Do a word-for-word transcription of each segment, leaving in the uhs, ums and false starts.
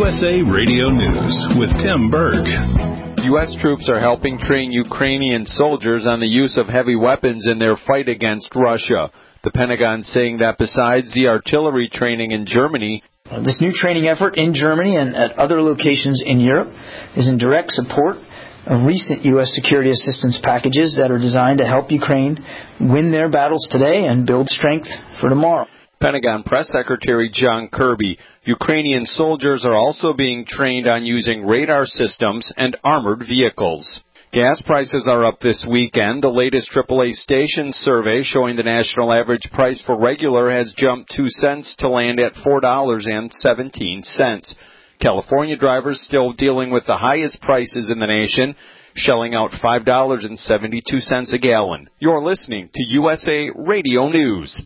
U S A Radio News with Tim Berg. U S troops are helping train Ukrainian soldiers on the use of heavy weapons in their fight against Russia. The Pentagon saying that besides the artillery training in Germany, this new training effort in Germany and at other locations in Europe is in direct support of recent U S security assistance packages that are designed to help Ukraine win their battles today and build strength for tomorrow. Pentagon Press Secretary John Kirby. Ukrainian soldiers are also being trained on using radar systems and armored vehicles. Gas prices are up this weekend. The latest triple A station survey showing the national average price for regular has jumped two cents to land at four dollars and seventeen cents. California drivers still dealing with the highest prices in the nation, shelling out five dollars and seventy-two cents a gallon. You're listening to U S A Radio News.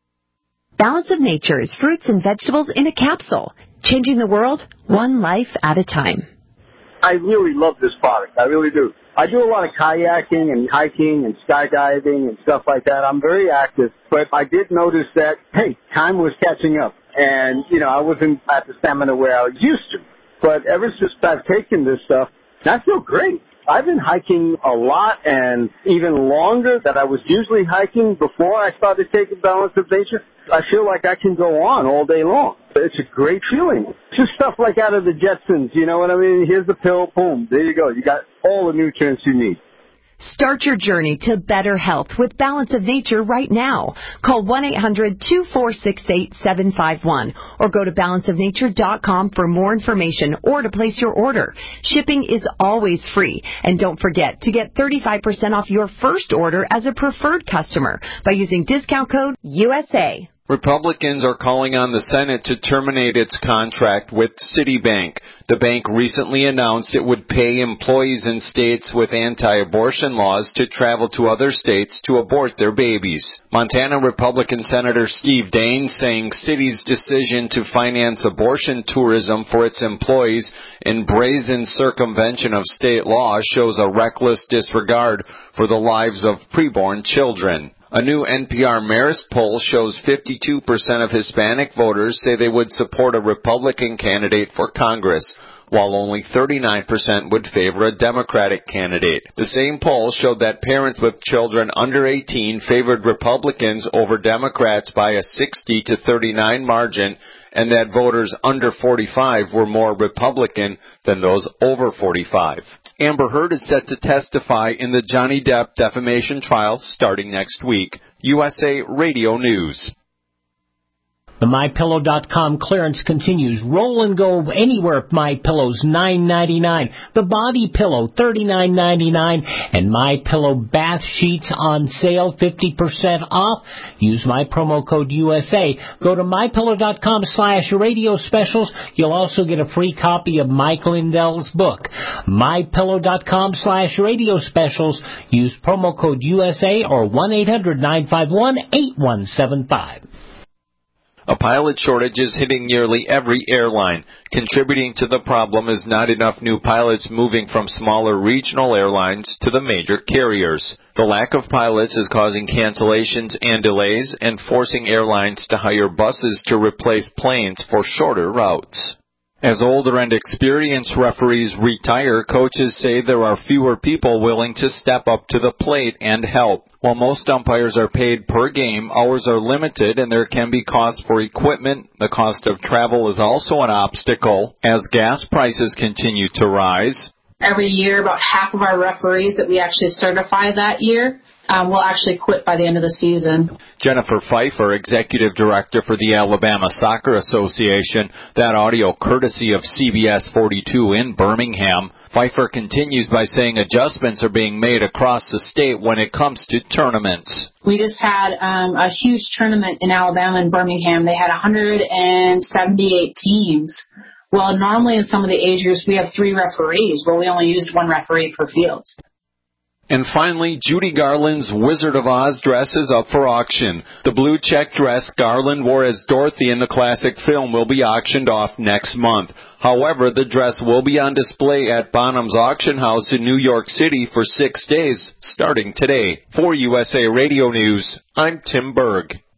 Balance of Nature is fruits and vegetables in a capsule, changing the world one life at a time. I really love this product. I really do. I do a lot of kayaking and hiking and skydiving and stuff like that. I'm very active, but I did notice that, hey, time was catching up. And, you know, I wasn't at the stamina where I used to. But ever since I've taken this stuff, I feel great. I've been hiking a lot and even longer than I was usually hiking before I started taking Balance of Nature. I feel like I can go on all day long. It's a great feeling. Just stuff like out of the Jetsons, you know what I mean? Here's the pill, boom, there you go. You got all the nutrients you need. Start your journey to better health with Balance of Nature right now. Call one eight hundred two four six eight seven five one or go to balance of nature dot com for more information or to place your order. Shipping is always free. And don't forget to get thirty-five percent off your first order as a preferred customer by using discount code U S A. Republicans are calling on the Senate to terminate its contract with Citibank. The bank recently announced it would pay employees in states with anti-abortion laws to travel to other states to abort their babies. Montana Republican Senator Steve Daines saying Citi's decision to finance abortion tourism for its employees in brazen circumvention of state law shows a reckless disregard for the lives of preborn children. A new N P R Marist poll shows fifty-two percent of Hispanic voters say they would support a Republican candidate for Congress, while only thirty-nine percent would favor a Democratic candidate. The same poll showed that parents with children under eighteen favored Republicans over Democrats by a sixty to thirty-nine margin, and that voters under forty-five were more Republican than those over forty-five. Amber Heard is set to testify in the Johnny Depp defamation trial starting next week. U S A Radio News. The My Pillow dot com clearance continues. Roll and go anywhere at MyPillow's nine ninety-nine. The Body Pillow thirty-nine ninety-nine, and MyPillow bath sheets on sale fifty percent off. Use my promo code U S A. Go to My Pillow dot com slash radio specials. You'll also get a free copy of Mike Lindell's book. My Pillow dot com slash radio specials. Use promo code U S A or one eight hundred nine five one eight one seven five. A pilot shortage is hitting nearly every airline. Contributing to the problem is not enough new pilots moving from smaller regional airlines to the major carriers. The lack of pilots is causing cancellations and delays and forcing airlines to hire buses to replace planes for shorter routes. As older and experienced referees retire, coaches say there are fewer people willing to step up to the plate and help. While most umpires are paid per game, hours are limited and there can be costs for equipment. The cost of travel is also an obstacle as gas prices continue to rise. Every year, about half of our referees that we actually certify that year Um, will actually quit by the end of the season. Jennifer Pfeiffer, Executive Director for the Alabama Soccer Association, that audio courtesy of C B S forty-two in Birmingham. Pfeiffer continues by saying adjustments are being made across the state when it comes to tournaments. We just had um, a huge tournament in Alabama and Birmingham. They had one hundred seventy-eight teams. Well, normally in some of the age groups we have three referees, where we only used one referee per field. And finally, Judy Garland's Wizard of Oz dress is up for auction. The blue check dress Garland wore as Dorothy in the classic film will be auctioned off next month. However, the dress will be on display at Bonham's Auction House in New York City for six days, starting today. For U S A Radio News, I'm Tim Berg.